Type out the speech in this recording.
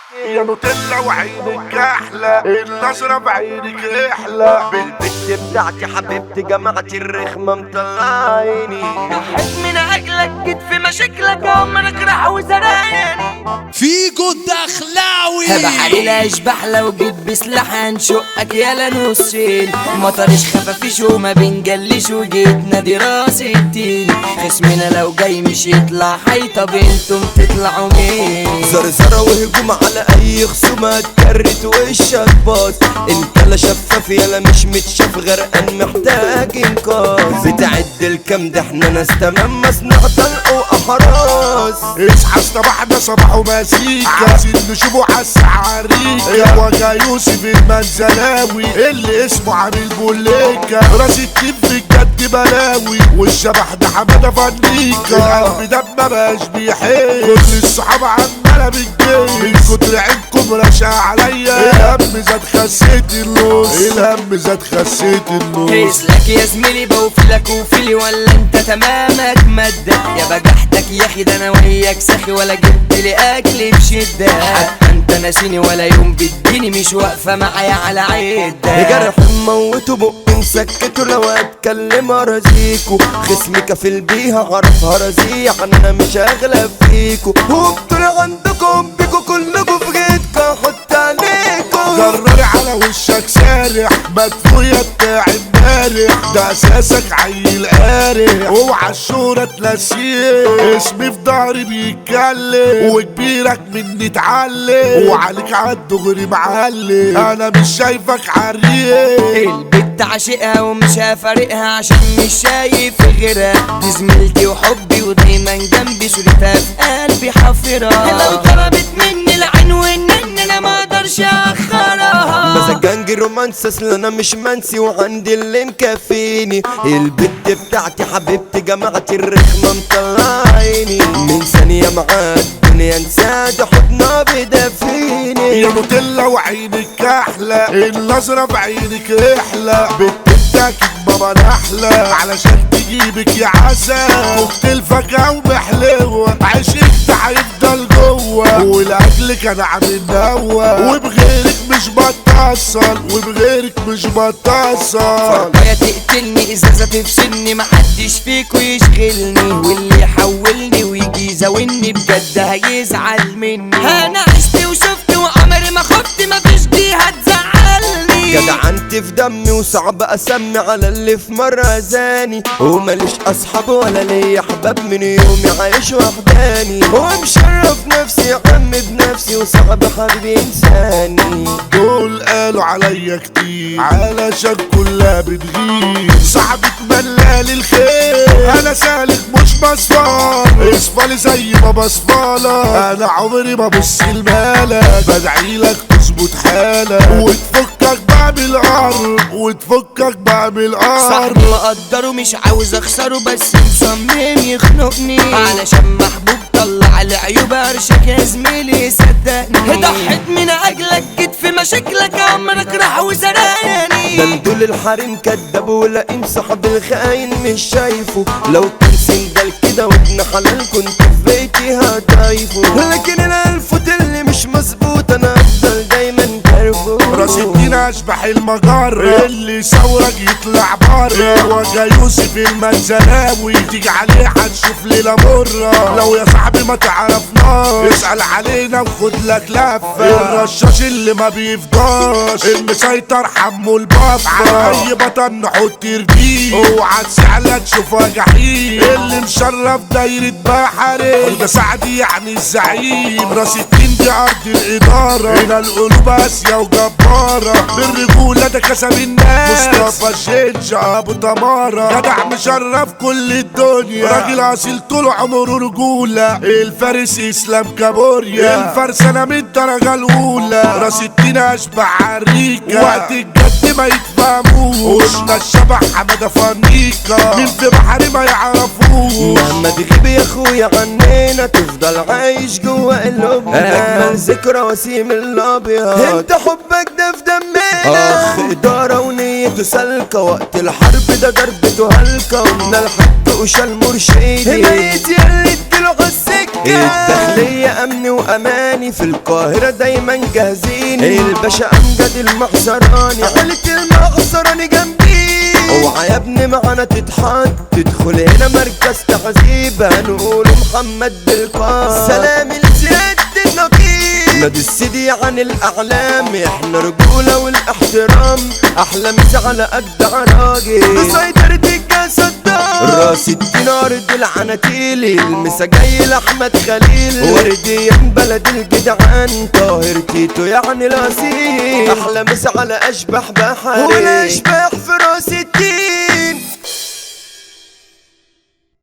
يا نوتيلا وعينك احلى، النظرة بعينك احلى. بالبت بتاعتي حبيبتي جماعتي الرخمة مطلعيني. ضحيت من اجلك جيت في مشاكلك عمرك راح وزرقاني. فيجو الدخلاوي بحري لا اشبح لو جيت بسلاح هنشقك يالا نصين. مطرش خفافيش وما بنجلش وجيت نادي راس التين. خصمنا لو جاي مش يطلع حي طب انتم تطلعوا مين؟ زرزرة وهجوم على اي خصومة اتكرت وشك باص. انت لا شفاف يالا مش متشاف غرقان محتاج انقاذ. بتعد الكام ده احنا ناس تمام مصنع طلق واحراس. اصحى صباحنا صباح ومزيكا، عايزين نشوفه عالسعاريكا. وجا يوسف المنزلاوي اللي اسمه عامل بوليكا. راس التيم في الجد بلاوي والشبح ده حمادة فنيكا. القلب ده مبقاش بيحس، كل الصحاب عمالة بتجيب. من كتر عينكم رشا عليا الهم زاد خسيت النص، الهم زاد خسيت النص. اسلك يا زميلي بوفلك وفيلي ولا انت تمامك مادة. يا بجحتك يا اخي ده انا وياك ساخي ولا جبت لي اكل بشدة. حتى انت ناسيني ولا يوم بتديني مش واقفة معايا على عدة. جرح موته بقي مسكته لو اتكلم ارازيكو. خصمي كفل بيها عرف هرزيع انا مش اغلب فيكو. وبطول عندكم بيكو كلكم في جيتكم حط عليكم. جرري على وشك سارح مدفوية بتاع امبارح. ده اساسك عيل قارح اوعى الشهرة تنسيه. اسمي في ضهري بيتكلم وكبيرك مني اتعلم. وعليك عالدغري معلم انا مش شايفك عريق. البت عاشقها ومش هفارقها عشان مش شايف غيرها. دي زميلتي وحبي ودايما جنبي صورتها في قلبي حافرها. لو ضربت مني العين والنن انا ما اقدرش اخرها. مزاجنجي رومانس اصل انا مش منسي وعندي اللي مكفيني. البت بتاعتي حبيبتي جماعتي الرخمة مطلعيني. من ثانية معاك الدنيا انساد حضنها بدفيني. يا نوتيلا وعينك احلى، النظرة بعينك احلى. بتدك بابا احلى علشان تجيبك يا عسل. كوكتيل فاكهة ومحلوة عشقك ده هيفضل جوه. ولاجلك انا عامل نوة وبغيرك مش بتصل، وبغيرك مش بتصل. يا تقتلني ازازة تفصلني محدش فيكو يشغلني. واللي يحولني ويجي يزاولني بجد هيزعل مني. انا عشت وشفت وعمري ما خفت مفيش دي هتزعلني. جدعنتي في دمي وصعب اسمي على اللي في مرة اذاني. وماليش اصحاب ولا ليا احباب من يومي عايش وحداني. ومشرف نفسي يا عم بنفسي وصعب حبيبي انساني. دول قالوا عليا كتير علشان كلها بتغير. صاحبك ملال الخير انا سالك مش بصفال. اصفالي زي ما بصفالك انا عمري ما بص لمالك. بدعيلك تظبط حالك وتفكك بقى بالارض، وتفكك بقى بالارض. صاحبي مقدره مش عاوز اخسره بس مصمم يخنقني. علشان محبوب طلع العيوب ارشك يا زميلي صدقني. ضحيت من اجلك جيت في مشاكلك عمرك راح وزرقاني. ده دول الحريم كداب ولئيم صاحب الخاين مش شايفه. لو كان سنجل كده وابن حلال كنت في بيتي هتايفه. لكن الالفوت اللي مش مظبوط انا افضل دايما كارفه. راس الدين اشبح المجر اللي ثورك يطلع بره. وجا يوسف المنزلاوي تيجي عليه هتشوف ليلة مرة. لو يا صاحبي ما تعرفناش اسأل علينا وخد لك لفة. الرشاش اللي ما بيفضاش المسيطر حمو الباب. على اي بطن نحط رجيل اوعى تسعلها تشوفها جحيم. اللي مشرف دايرة بحري ده سعدي يعني الزعيم. راس الدين دي ارض الادارة هنا القلوب قاسية وجبارة. بالرجولة ده كسب الناس مصطفى الشنش ابو تمارة. جدع مشرف كل الدنيا راجل اصيل طول عمره رجولة. الفارس اسلام كابوريا الفرسانة من الدرجة الاولى. راس الدين اشبح عريكة وقت الجد ما يتفهموش. قلنا الشبح حمادة فنيكا مين في بحري ما يعرفوش. مهما تغيب يا اخويا عنينا تفضل عايش جوا قلوبنا. اجمل ذكرى وسيم الابيض انت حبك ده في دمنا. اخ اداره ونيته سالكه وقت الحرب ده ضربته هلكه. ومن الحق وشال مرشدي ميت ياللي اديله غسك الداخلية امن واماني في القاهرة دايما جاهزين. الباشا امجد المعصراني عيلة المعصراني جنبي. اوعى يا ابني معانا تتحط تدخل هنا مركز تحذيب هنقول محمد بالقاس. سلام لزياد النقيب نادي السيدي عن الاعلام. احنا رجولة والاحترام احلى مسا على اجدع راجل بسيطرة الجسد راس الدين ارض العناتيل. المسا جاي لاحمد خليل ورديان بلد الجدعان طاهر تيتو يعني الاصيل. احلى مسا على اشباح بحري والاشباح في راس الدين.